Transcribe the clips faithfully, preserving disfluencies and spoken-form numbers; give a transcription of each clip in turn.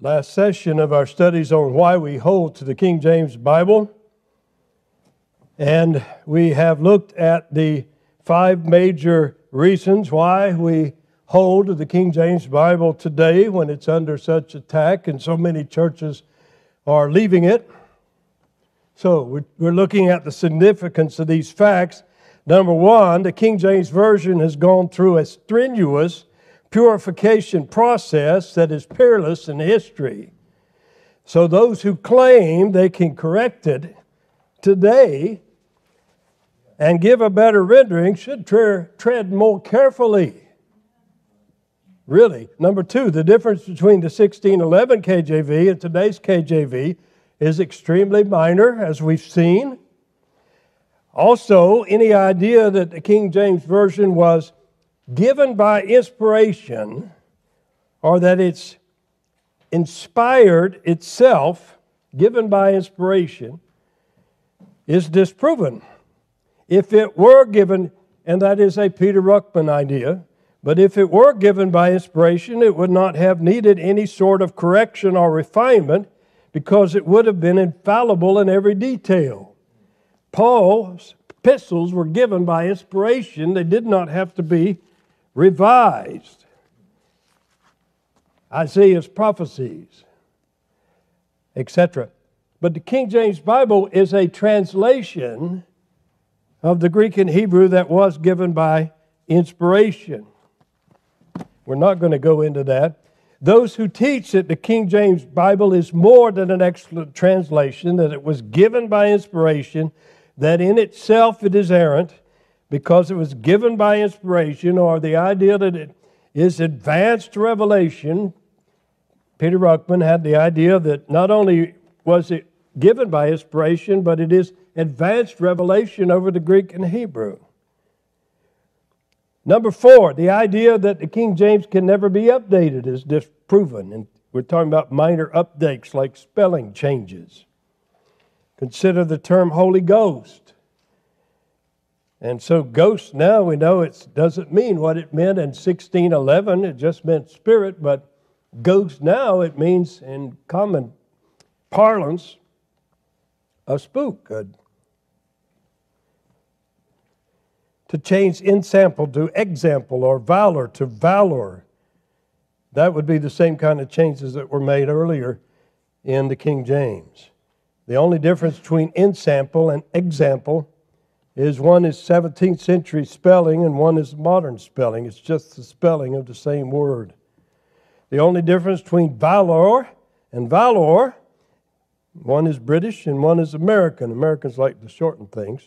Last session of our studies on why we hold to the King James Bible, and we have looked at the five major reasons why we hold to the King James Bible today when it's under such attack and so many churches are leaving it. So we're, we're looking at the significance of these facts. Number one, the King James Version has gone through a strenuous purification process that is peerless in history. So those who claim they can correct it today and give a better rendering should tre- tread more carefully. Really. Number two, the difference between the sixteen eleven K J V and today's K J V is extremely minor, as we've seen. Also, any idea that the King James Version was given by inspiration, or that it's inspired itself, given by inspiration, is disproven. If it were given, and that is a Peter Ruckman idea, but if it were given by inspiration, it would not have needed any sort of correction or refinement because it would have been infallible in every detail. Paul's epistles were given by inspiration. They did not have to be revised. Isaiah's prophecies, et cetera. But the King James Bible is a translation of the Greek and Hebrew that was given by inspiration. We're not going to go into that. Those who teach that the King James Bible is more than an excellent translation, that it was given by inspiration, that in itself it is errant, because it was given by inspiration, or the idea that it is advanced revelation. Peter Ruckman had the idea that not only was it given by inspiration, but it is advanced revelation over the Greek and Hebrew. Number four, the idea that the King James can never be updated is disproven. And we're talking about minor updates like spelling changes. Consider the term Holy Ghost. And so ghost now we know it doesn't mean what it meant in sixteen eleven. It just meant spirit. But ghost now it means in common parlance a spook. A, to change ensample to example, or valor to valor. That would be the same kind of changes that were made earlier in the King James. The only difference between ensample and example is one is seventeenth century spelling and one is modern spelling. It's just the spelling of the same word. The only difference between valor and valor, one is British and one is American. Americans like to shorten things.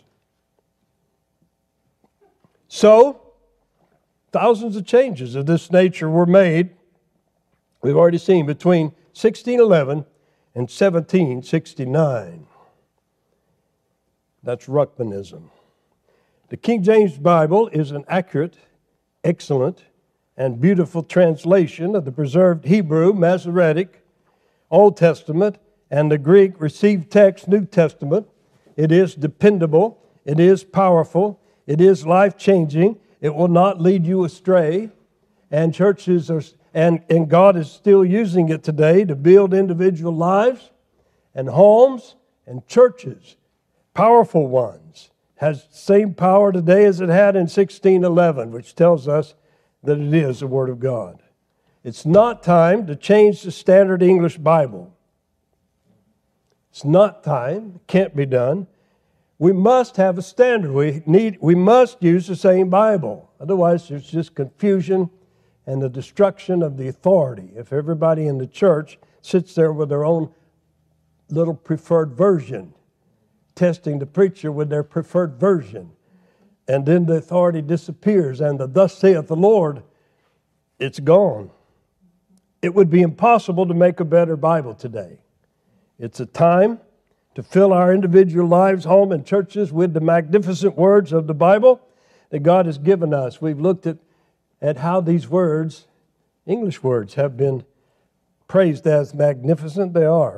So, thousands of changes of this nature were made, we've already seen, between sixteen eleven and seventeen sixty-nine. That's Ruckmanism. The King James Bible is an accurate, excellent, and beautiful translation of the preserved Hebrew, Masoretic, Old Testament, and the Greek received text, New Testament. It is dependable. It is powerful. It is life-changing. It will not lead you astray. And churches are, and, and God is still using it today to build individual lives and homes and churches. Powerful ones. Has the same power today as it had in sixteen eleven, which tells us that it is the Word of God. It's not time to change the Standard English Bible. It's not time. It can't be done. We must have a standard. We need. We must use the same Bible. Otherwise, there's just confusion and the destruction of the authority. If everybody in the church sits there with their own little preferred version, testing the preacher with their preferred version, and then the authority disappears and the thus saith the Lord, it's gone. It would be impossible to make a better Bible today. It's a time to fill our individual lives, home, and churches with the magnificent words of the Bible that God has given us. We've looked at, at how these words, English words, have been praised as magnificent. They are.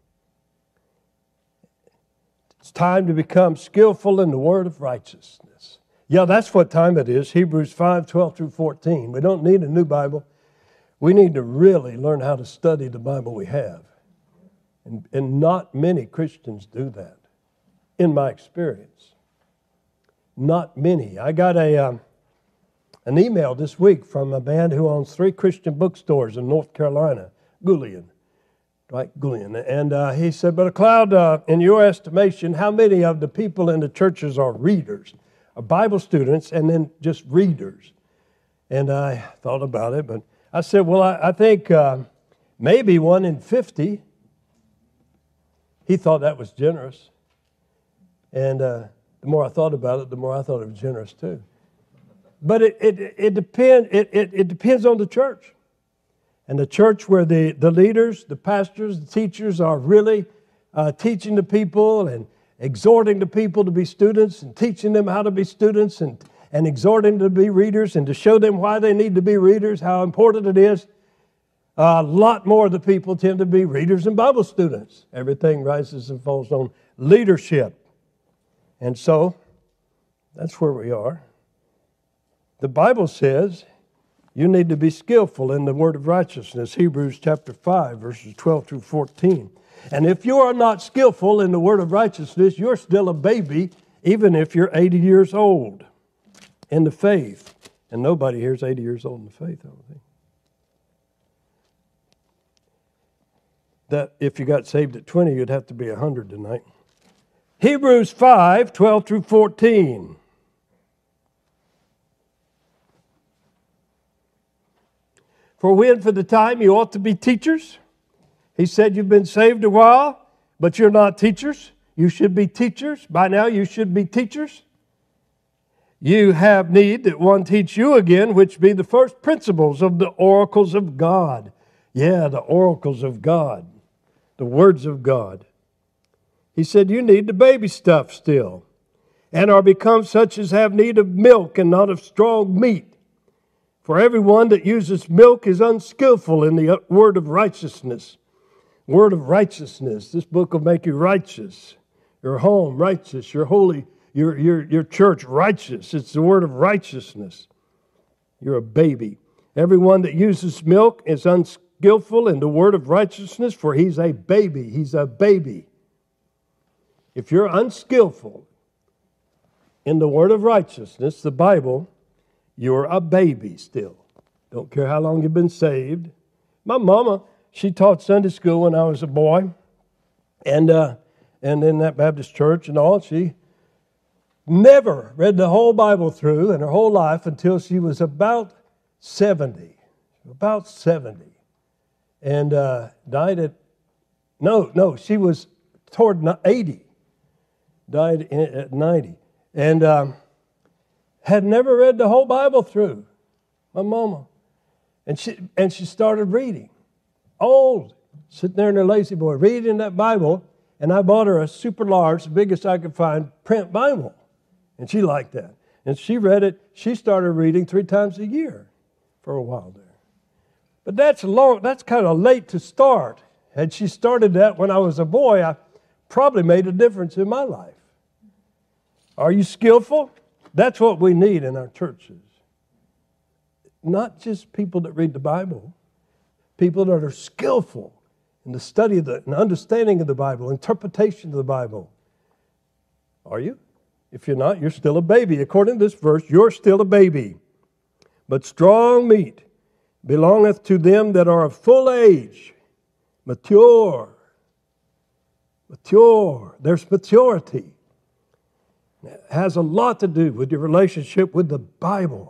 It's time to become skillful in the word of righteousness. Yeah, that's what time it is. Hebrews five, twelve through fourteen. We don't need a new Bible. We need to really learn how to study the Bible we have. And, and not many Christians do that, in my experience. Not many. I got a um, an email this week from a man who owns three Christian bookstores in North Carolina, Gullion, right, Gullion. And uh, he said, Brother Cloud, uh, in your estimation, how many of the people in the churches are readers, are Bible students, and then just readers? And I thought about it, but I said, well, I, I think uh, maybe one in fifty. He thought that was generous. And uh, the more I thought about it, the more I thought it was generous too. But it it it, depend, it, it, it depends on the church. And the church where the, the leaders, the pastors, the teachers are really uh, teaching the people and exhorting the people to be students and teaching them how to be students and, and exhorting them to be readers and to show them why they need to be readers, how important it is. A lot more of the people tend to be readers and Bible students. Everything rises and falls on leadership. And so, that's where we are. The Bible says you need to be skillful in the word of righteousness, Hebrews chapter five, verses twelve through fourteen. And if you are not skillful in the word of righteousness, you're still a baby, even if you're eighty years old in the faith. And nobody here is eighty years old in the faith, I don't think. That if you got saved at twenty, you'd have to be one hundred tonight. Hebrews five, twelve through fourteen. For when for the time you ought to be teachers. He said you've been saved a while, but you're not teachers. You should be teachers. By now you should be teachers. You have need that one teach you again, which be the first principles of the oracles of God. Yeah, the oracles of God. The words of God. He said you need the baby stuff still, and are become such as have need of milk and not of strong meat. For everyone that uses milk is unskillful in the word of righteousness. Word of righteousness. This book will make you righteous. Your home righteous. Your holy, your, your, your church righteous. It's the word of righteousness. You're a baby. Everyone that uses milk is unskillful in the word of righteousness, for he's a baby. He's a baby. If you're unskillful in the word of righteousness, the Bible, you're a baby still. Don't care how long you've been saved. My mama, she taught Sunday school when I was a boy. And uh, and in that Baptist church and all, she never read the whole Bible through in her whole life until she was about seventy. About seventy. And uh, died at, no, no, she was toward eighty. Died at ninety. And um, had never read the whole Bible through. My mama. And she and she started reading. Old. Sitting there in her lazy boy, reading that Bible. And I bought her a super large, the biggest I could find, print Bible. And she liked that. And she read it. She started reading three times a year for a while there. But that's long. That's kind of late to start. Had she started that when I was a boy, I probably made a difference in my life. Are you skillful? That's what we need in our churches. Not just people that read the Bible, people that are skillful in the study of the and understanding of the Bible, interpretation of the Bible. Are you? If you're not, you're still a baby. According to this verse, you're still a baby. But strong meat belongeth to them that are of full age, mature. Mature. There's maturity. It has a lot to do with your relationship with the Bible.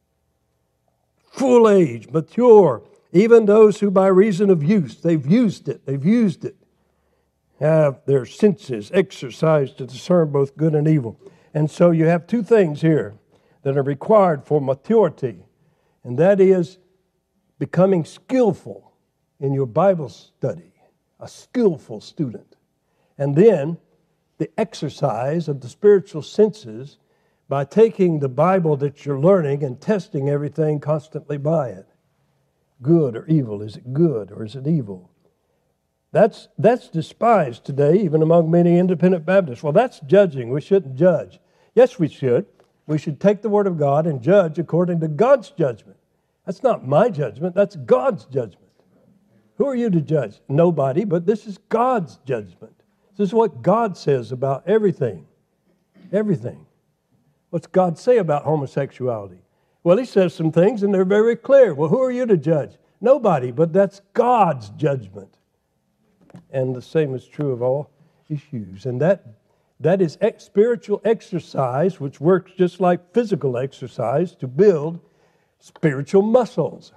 Full age, mature. Even those who by reason of use, they've used it, they've used it, have their senses exercised to discern both good and evil. And so you have two things here that are required for maturity, and that is becoming skillful in your Bible study, a skillful student. And then the exercise of the spiritual senses by taking the Bible that you're learning and testing everything constantly by it. Good or evil? Is it good or is it evil? That's, that's despised today, even among many independent Baptists. Well, that's judging. We shouldn't judge. Yes, we should. We should take the Word of God and judge according to God's judgment. That's not my judgment. That's God's judgment. Who are you to judge? Nobody, but this is God's judgment. This is what God says about everything. Everything. What's God say about homosexuality? Well, he says some things, and they're very clear. Well, who are you to judge? Nobody, but that's God's judgment. And the same is true of all issues. And that that is ex- spiritual exercise, which works just like physical exercise to build spiritual muscles.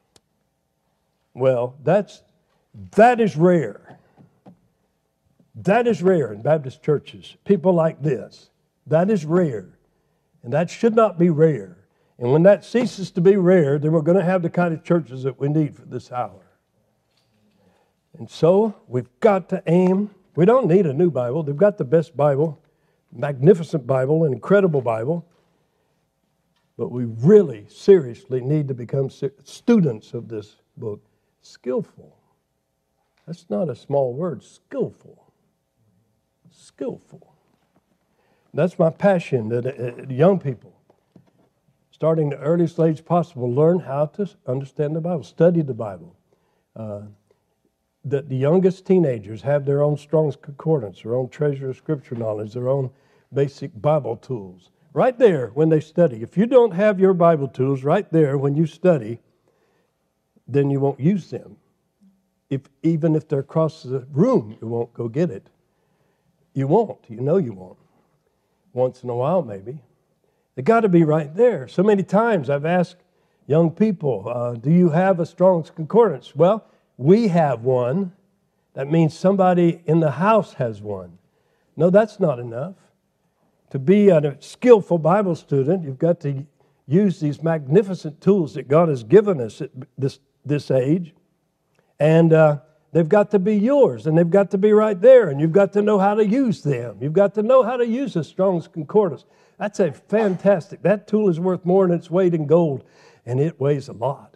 Well, that's that is rare. That is rare in Baptist churches. People like this. That is rare. And that should not be rare. And when that ceases to be rare, then we're going to have the kind of churches that we need for this hour. And so we've got to aim. We don't need a new Bible. They've got the best Bible, magnificent Bible, an incredible Bible. But we really, seriously need to become students of this book. Skillful. That's not a small word. Skillful. Skillful. That's my passion, that uh, young people, starting the earliest age possible, learn how to understand the Bible, study the Bible. Uh, that the youngest teenagers have their own Strong's Concordance, their own treasure of Scripture knowledge, their own basic Bible tools. Right there when they study. If you don't have your Bible tools right there when you study, then you won't use them. If even if they're across the room, you won't go get it. You won't. You know you won't. Once in a while, maybe. They got to be right there. So many times I've asked young people, uh, do you have a Strong's Concordance? Well, we have one. That means somebody in the house has one. No, that's not enough. To be a skillful Bible student, you've got to use these magnificent tools that God has given us at this, this age. And uh, they've got to be yours, and they've got to be right there, and you've got to know how to use them. You've got to know how to use a Strong's Concordance. That's a fantastic, that tool is worth more than its weight in gold, and it weighs a lot.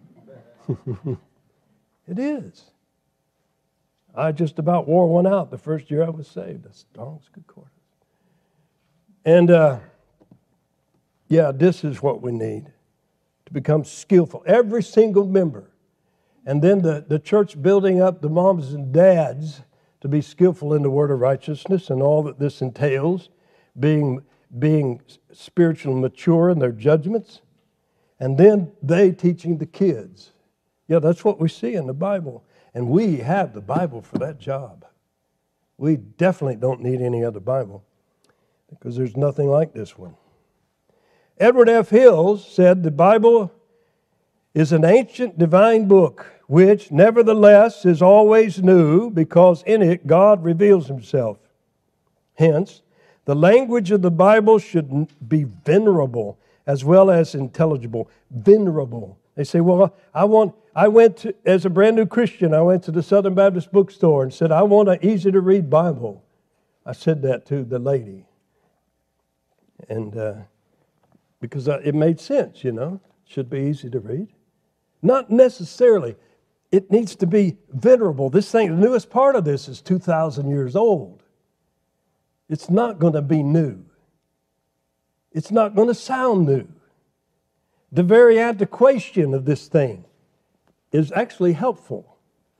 It is. I just about wore one out the first year I was saved, a Strong's Concordance. And, uh, yeah, this is what we need, to become skillful. Every single member. And then the, the church building up the moms and dads to be skillful in the word of righteousness and all that this entails, being, being spiritually mature in their judgments. And then they teaching the kids. Yeah, that's what we see in the Bible. And we have the Bible for that job. We definitely don't need any other Bible, because there's nothing like this one. Edward F. Hills said the Bible is an ancient divine book, which nevertheless is always new, because in it God reveals himself. Hence, the language of the Bible should be venerable as well as intelligible. Venerable. They say, well, I want, I went to, as a brand new Christian, I went to the Southern Baptist bookstore and said, I want an easy to read Bible. I said that to the lady. And uh, because it made sense, you know, it should be easy to read. Not necessarily. It needs to be venerable. This thing, the newest part of this is two thousand years old. It's not going to be new. It's not going to sound new. The very antiquation of this thing is actually helpful.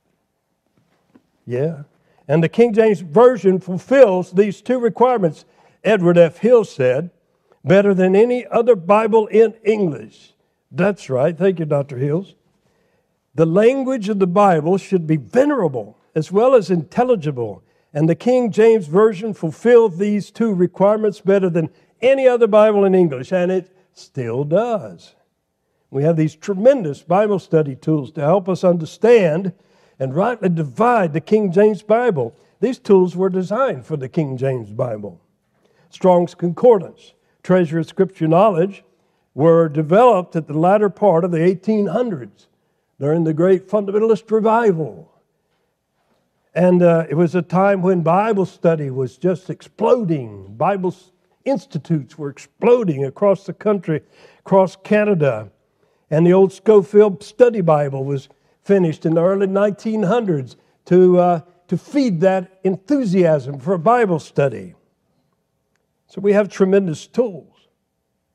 Yeah. And the King James Version fulfills these two requirements, Edward F. Hill said, better than any other Bible in English. That's right. Thank you, Doctor Hills. The language of the Bible should be venerable as well as intelligible. And the King James Version fulfilled these two requirements better than any other Bible in English. And it still does. We have these tremendous Bible study tools to help us understand and rightly divide the King James Bible. These tools were designed for the King James Bible. Strong's Concordance, treasure of Scripture knowledge, were developed at the latter part of the eighteen hundreds during the great fundamentalist revival. And uh, it was a time when Bible study was just exploding. Bible institutes were exploding across the country, across Canada. And the old Scofield Study Bible was finished in the early nineteen hundreds to, uh, to feed that enthusiasm for Bible study. So we have tremendous tools.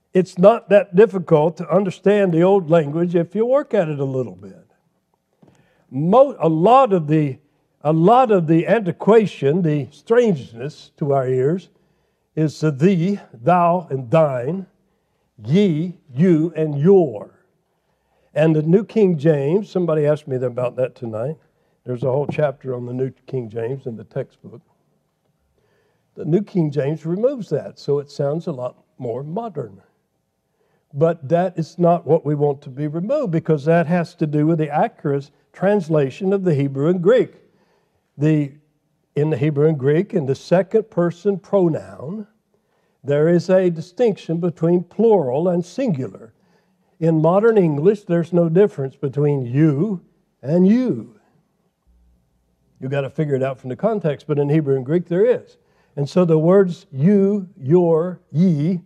it's not that difficult to understand the old language if you work at it a little bit. Mo- a lot of the a lot of the antiquation, the strangeness to our ears, is the thee, thou, and thine, ye, you, and your. And the New King James, somebody asked me about that tonight. There's a whole chapter on the New King James in the textbook. The New King James removes that, so it sounds a lot more modern. But that is not what we want to be removed, because that has to do with the accurate translation of the Hebrew and Greek. The, in the Hebrew and Greek, in the second person pronoun, there is a distinction between plural and singular. In modern English, there's no difference between you and you. You've got to figure it out from the context, but in Hebrew and Greek there is. And so the words you, your, ye,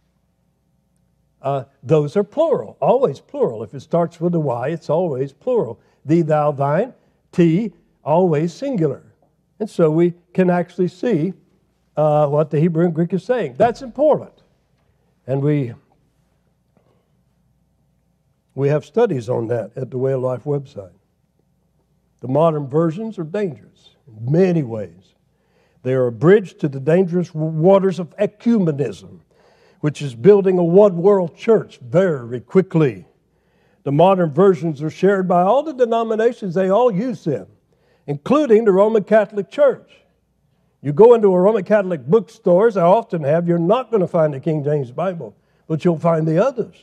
uh, those are plural, always plural. If it starts with a Y, it's always plural. Thee, thou, thine, T, always singular. And so we can actually see uh, what the Hebrew and Greek is saying. That's important. And we, we have studies on that at the Way of Life website. The modern versions are dangerous in many ways. They are a bridge to the dangerous waters of ecumenism, which is building a one-world church very quickly. The modern versions are shared by all the denominations. They all use them, including the Roman Catholic Church. You go into a Roman Catholic bookstore, as I often have, you're not going to find the King James Bible, but you'll find the others.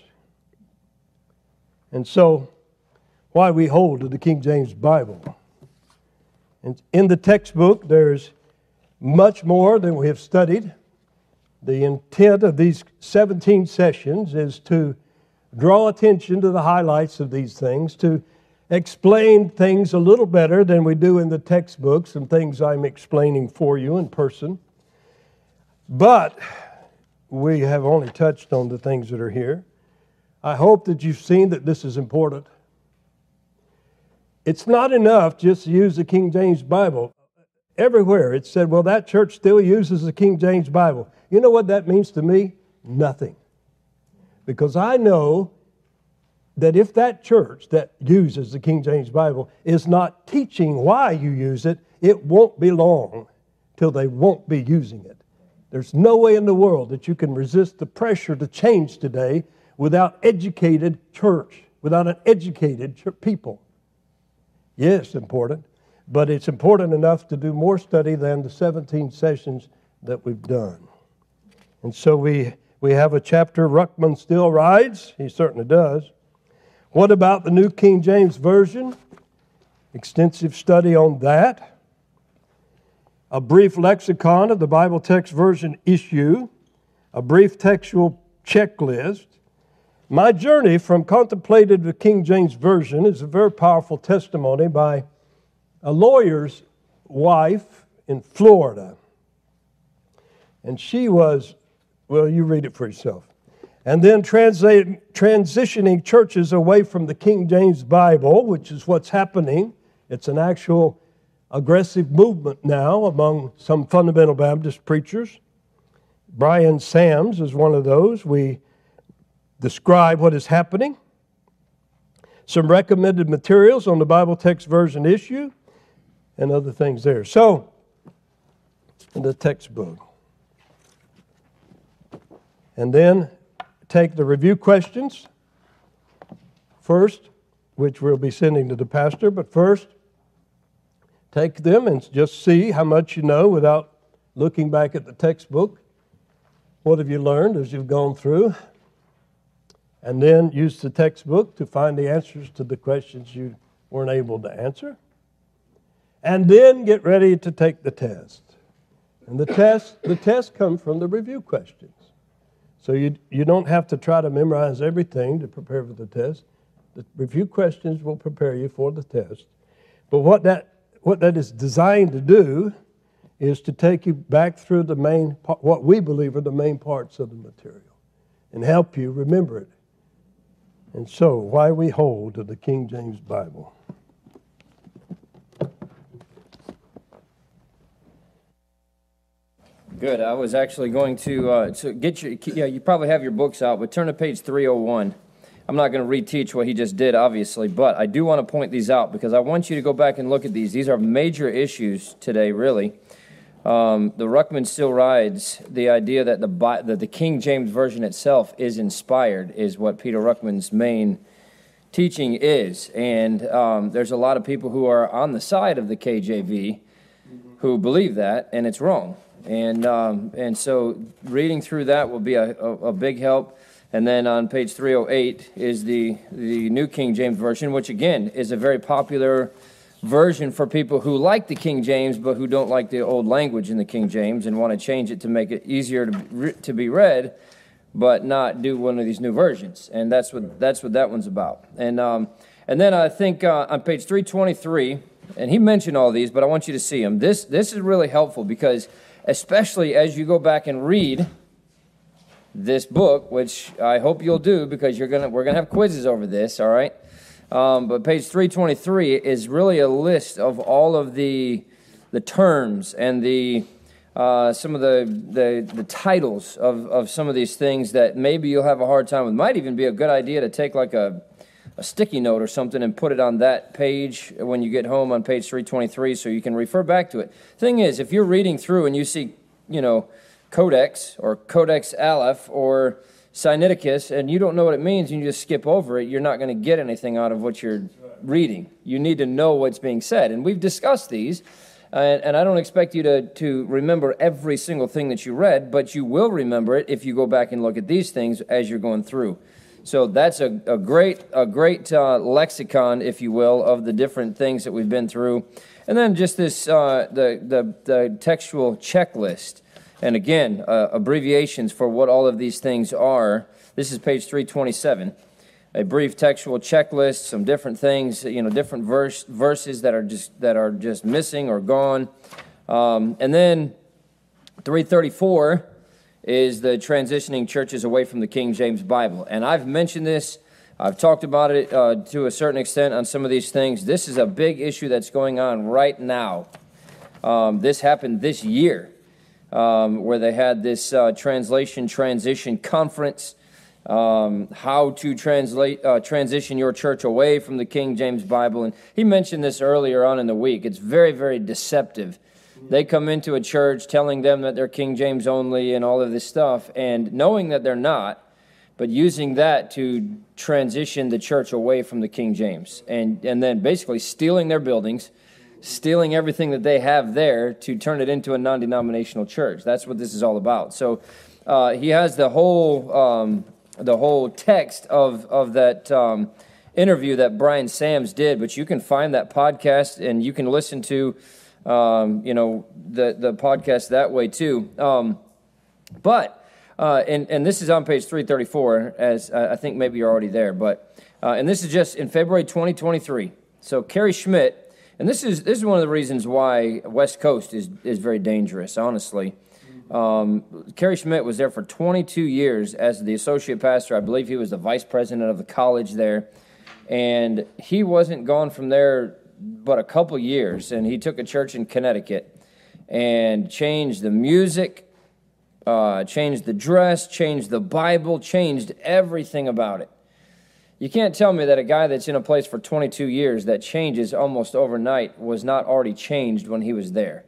And so, why we hold to the King James Bible. And in the textbook, there's much more than we have studied. The intent of these seventeen sessions is to draw attention to the highlights of these things, to explain things a little better than we do in the textbooks and things I'm explaining for you in person. But we have only touched on the things that are here. I hope that you've seen that this is important. It's not enough just to use the King James Bible. Everywhere it said, well, that church still uses the King James Bible. You know what that means to me? Nothing. Because I know that if that church that uses the King James Bible is not teaching why you use it, it won't be long till they won't be using it. There's no way in the world that you can resist the pressure to change today without educated church, without an educated people. Yes, important, but it's important enough to do more study than the seventeen sessions that we've done. And so we, we have a chapter, Ruckman still rides. He certainly does. What about the New King James Version? Extensive study on that. A brief lexicon of the Bible text version issue. A brief textual checklist. My journey from contemplated the King James Version is a very powerful testimony by a lawyer's wife in Florida. And she was, well, you read it for yourself. And then translate, transitioning churches away from the King James Bible, which is what's happening. It's an actual aggressive movement now among some fundamental Baptist preachers. Brian Sams is one of those. We describe what is happening. Some recommended materials on the Bible text version issue and other things there. So, in the textbook. And then take the review questions first, which we'll be sending to the pastor. But first, take them and just see how much you know without looking back at the textbook. What have you learned as you've gone through? And then use the textbook to find the answers to the questions you weren't able to answer. And then get ready to take the test. And the test, the test comes from the review questions. So you, you don't have to try to memorize everything to prepare for the test. The review questions will prepare you for the test. But what that, what that is designed to do is to take you back through the main, what we believe are the main parts of the material and help you remember it. And so, why we hold to the King James Bible. Good. I was actually going to uh, to get you. Yeah, you probably have your books out, but turn to page three oh one. I'm not going to reteach what he just did, obviously, but I do want to point these out because I want you to go back and look at these. These are major issues today, really. Um, the Ruckman still rides the idea that the that the King James Version itself is inspired, is what Peter Ruckman's main teaching is, and um, there's a lot of people who are on the side of the K J V who believe that, and it's wrong. And um, and so reading through that will be a, a, a big help. And then on page three oh eight is the, the New King James Version, which again is a very popular version for people who like the King James but who don't like the old language in the King James and want to change it to make it easier to be, to be read, but not do one of these new versions. And that's what that's what that one's about. And um, and then I think uh, on page three twenty-three, and he mentioned all these, but I want you to see them. This this is really helpful because especially as you go back and read this book, which I hope you'll do because you're gonna we're gonna have quizzes over this, all right? Um, but page three twenty-three is really a list of all of the the terms and the uh, some of the, the the titles of of some of these things that maybe you'll have a hard time with. Might even be a good idea to take like a a sticky note or something and put it on that page when you get home on page three twenty-three so you can refer back to it. Thing is, if you're reading through and you see, you know, Codex or Codex Aleph or Sinaiticus and you don't know what it means and you just skip over it, you're not going to get anything out of what you're reading. You need to know what's being said. And we've discussed these, and, and I don't expect you to, to remember every single thing that you read, but you will remember it if you go back and look at these things as you're going through. So that's a, a great a great uh, lexicon, if you will, of the different things that we've been through. And then just this, uh, the, the, the textual checklist. And again, uh, abbreviations for what all of these things are. This is page three twenty-seven. A brief textual checklist, some different things, you know, different verse, verses that are just that are just missing or gone. Um, and then three thirty-four is the transitioning churches away from the King James Bible. And I've mentioned this. I've talked about it uh, to a certain extent on some of these things. This is a big issue that's going on right now. Um, this happened this year. Um, where they had this uh, translation transition conference, um, how to translate uh, transition your church away from the King James Bible. And he mentioned this earlier on in the week. It's very, very deceptive. They come into a church telling them that they're King James only and all of this stuff, and knowing that they're not, but using that to transition the church away from the King James, and, and then basically stealing their buildings, stealing everything that they have there to turn it into a non-denominational church. That's what this is all about. So uh, he has the whole um, the whole text of of that um, interview that Brian Sams did, but you can find that podcast and you can listen to um, you know the the podcast that way too. Um, but uh, and and this is on page three thirty-four, as I think maybe you're already there. But uh, and this is just in February twenty twenty-three. So Kerry Schmidt. And this is this is one of the reasons why West Coast is, is very dangerous, honestly. Um, Kerry Schmidt was there for twenty-two years as the associate pastor. I believe he was the vice president of the college there. And he wasn't gone from there but a couple years. And he took a church in Connecticut and changed the music, uh, changed the dress, changed the Bible, changed everything about it. You can't tell me that a guy that's in a place for twenty-two years that changes almost overnight was not already changed when he was there,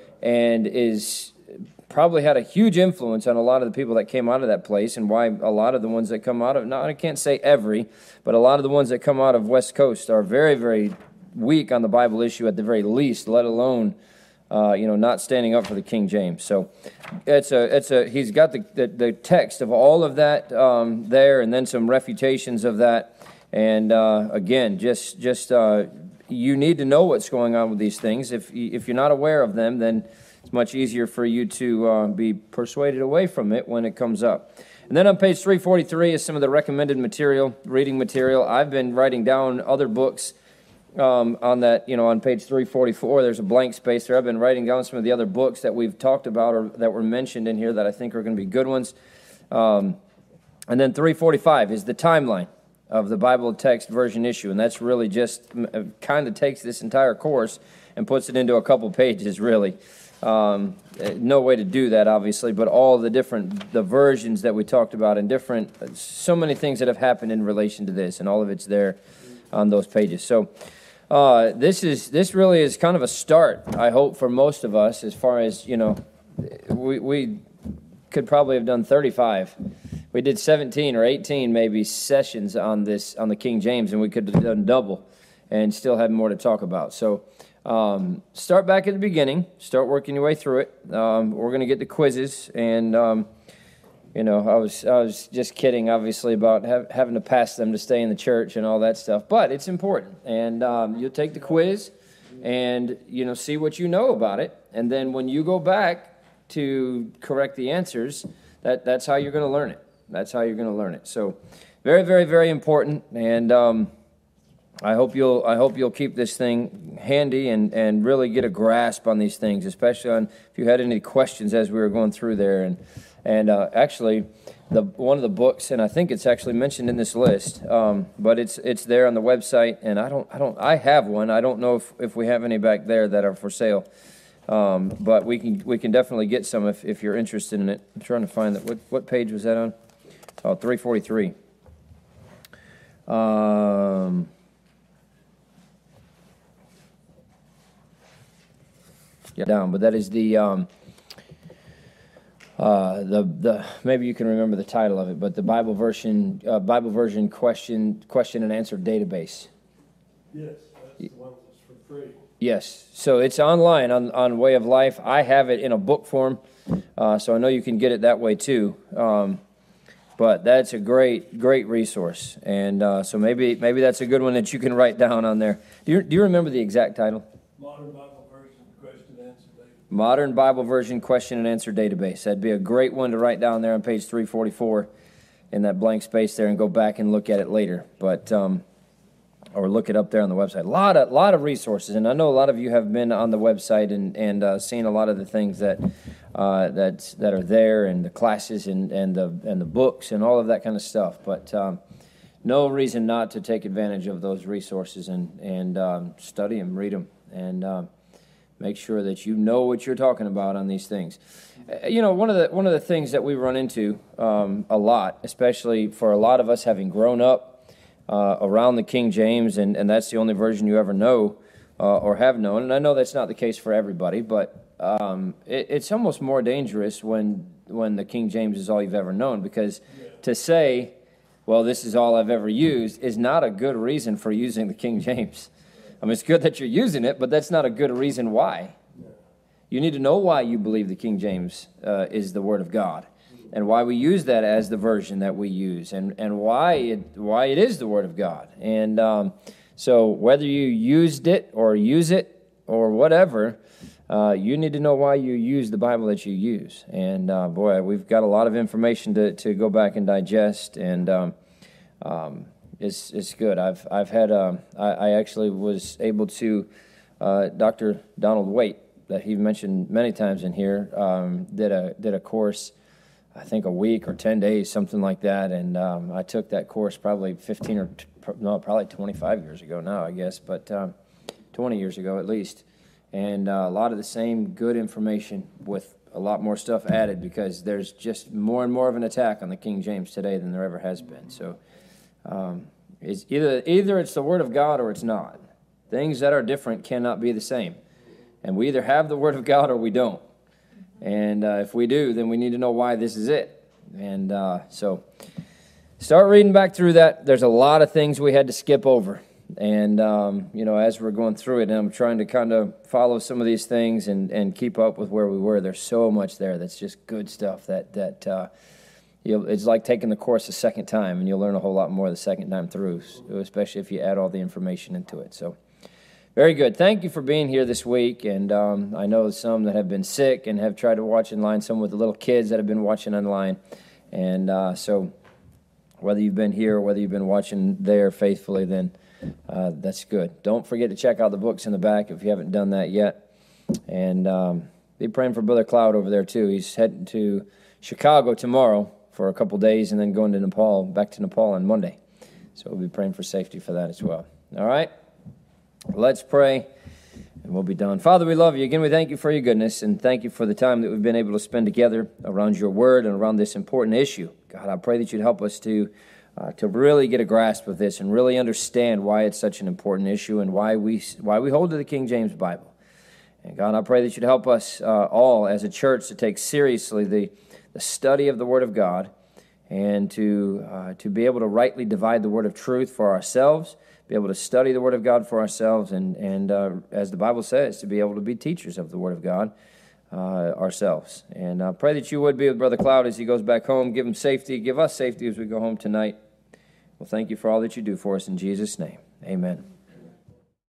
and is probably had a huge influence on a lot of the people that came out of that place, and why a lot of the ones that come out of, no, I can't say every, but a lot of the ones that come out of West Coast are very, very weak on the Bible issue at the very least, let alone Uh, you know, not standing up for the King James. So it's a, it's a. He's got the the, the text of all of that um, there, and then some refutations of that. And uh, again, just just uh, you need to know what's going on with these things. If if you're not aware of them, then it's much easier for you to uh, be persuaded away from it when it comes up. And then on page three forty-three is some of the recommended material, reading material. I've been writing down other books. Um, on that, you know, on page three forty-four, there's a blank space there. I've been writing down some of the other books that we've talked about or that were mentioned in here that I think are going to be good ones. Um, and then three forty-five is the timeline of the Bible text version issue, and that's really just kind of takes this entire course and puts it into a couple pages, really. Um, no way to do that, obviously, but all the different, the versions that we talked about and different, so many things that have happened in relation to this, and all of it's there on those pages. So uh, this is, this really is kind of a start, I hope, for most of us, as far as, you know, we, we could probably have done thirty-five. We did seventeen or eighteen maybe sessions on this, on the King James, and we could have done double and still have more to talk about. So um, start back at the beginning, start working your way through it. Um, we're going to get the quizzes, and um, you know, I was I was just kidding, obviously, about have, having to pass them to stay in the church and all that stuff, but it's important. And um, you'll take the quiz and, you know, see what you know about it, and then when you go back to correct the answers, that that's how you're going to learn it. That's how you're going to learn it. So very, very, very important, and um, I hope you'll I hope you'll keep this thing handy and, and really get a grasp on these things, especially on if you had any questions as we were going through there. And and uh, actually, the one of the books, and I think it's actually mentioned in this list, um, but it's it's there on the website. And I don't I don't I have one. I don't know if, if we have any back there that are for sale, um, but we can we can definitely get some if, if you're interested in it. I'm trying to find that. What what page was that on? Oh, three forty-three. Um. Yeah, down, but that is the um, uh, the the maybe you can remember the title of it, but the Bible version uh, Bible version question question and answer database. Yes, that's the one that's for free. Yes, so it's online on on Way of Life. I have it in a book form, uh, so I know you can get it that way too. Um, but that's a great great resource, and uh, so maybe maybe that's a good one that you can write down on there. Do you do you remember the exact title? Modern Bible Version Question and Answer Database. Modern Bible Version Question and Answer Database. That'd be a great one to write down there on page three forty-four in that blank space there and go back and look at it later. But um, or look it up there on the website. A lot of lot of resources, and I know a lot of you have been on the website and and uh, seen a lot of the things that uh, that that are there, and the classes and and the and the books and all of that kind of stuff. But um, no reason not to take advantage of those resources and and um, study them, read them, and um, make sure that you know what you're talking about on these things. You know, one of the one of the things that we run into um, a lot, especially for a lot of us having grown up Uh, around the King James, and, and that's the only version you ever know uh, or have known. And I know that's not the case for everybody, but um, it, it's almost more dangerous when when the King James is all you've ever known, because yeah. to say, well, this is all I've ever used is not a good reason for using the King James. I mean, it's good that you're using it, but that's not a good reason why. Yeah. You need to know why you believe the King James uh, is the Word of God, and why we use that as the version that we use, and, and why it why it is the Word of God. And um, so whether you used it or use it or whatever, uh, you need to know why you use the Bible that you use. And uh, boy, we've got a lot of information to, to go back and digest, and um, um, it's it's good. I've I've had um, I, I actually was able to uh, Doctor Donald Waite, that he mentioned many times in here, um, did a did a course. I think a week or ten days, something like that, and um, I took that course probably fifteen or t- no, probably twenty-five years ago now, I guess, but um, twenty years ago at least, and uh, a lot of the same good information with a lot more stuff added, because there's just more and more of an attack on the King James today than there ever has been. So um, it's either either it's the Word of God or it's not. Things that are different cannot be the same, and we either have the Word of God or we don't. And uh, if we do, then we need to know why this is it. And uh, so start reading back through that. There's a lot of things we had to skip over. And, um, you know, as we're going through it, and I'm trying to kind of follow some of these things and, and keep up with where we were. There's so much there that's just good stuff that, that uh, you'll, it's like taking the course a second time, and you'll learn a whole lot more the second time through, especially if you add all the information into it. So very good. Thank you for being here this week, and um, I know some that have been sick and have tried to watch online, some with the little kids that have been watching online, and uh, so whether you've been here or whether you've been watching there faithfully, then uh, that's good. Don't forget to check out the books in the back if you haven't done that yet, and um, be praying for Brother Cloud over there too. He's heading to Chicago tomorrow for a couple days, and then going to Nepal, back to Nepal on Monday, so we'll be praying for safety for that as well. All right? Let's pray, and we'll be done. Father, we love you. Again, we thank you for your goodness, and thank you for the time that we've been able to spend together around your word and around this important issue. God, I pray that you'd help us to uh, to really get a grasp of this and really understand why it's such an important issue and why we why we hold to the King James Bible. And God, I pray that you'd help us uh, all as a church to take seriously the, the study of the Word of God and to uh, to be able to rightly divide the word of truth for ourselves, be able to study the Word of God for ourselves, and, and uh, as the Bible says, to be able to be teachers of the Word of God uh, ourselves. And I pray that you would be with Brother Cloud as he goes back home. Give him safety. Give us safety as we go home tonight. Well, thank you for all that you do for us in Jesus' name. Amen.